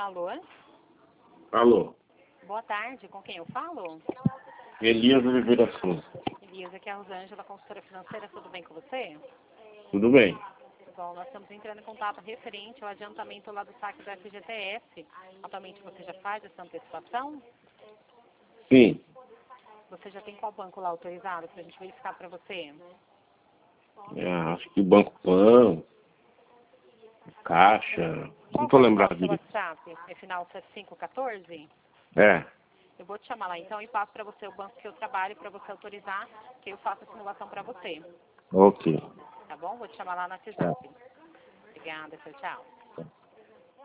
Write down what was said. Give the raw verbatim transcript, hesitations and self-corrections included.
Alô? Alô? Boa tarde, com quem eu falo? Elias Oliveira Souza. Elias, aqui é a Rosângela, consultora financeira, tudo bem com você? Tudo bem? Bom, nós estamos entrando em contato referente ao adiantamento lá do saque do F G T S. Atualmente você já faz essa antecipação? Sim. Você já tem qual banco lá autorizado para a gente verificar para você? É, acho que o Banco Pan, Caixa, Qual não tô que é o lembrado seu direito. WhatsApp? É final setenta e cinco quatorze? É, Eu vou te chamar lá então e passo para você o banco que eu trabalho para você autorizar que eu faça a simulação para você. ok. Tá bom? Vou te chamar lá no Tchau. WhatsApp. Obrigada, tchau, tchau.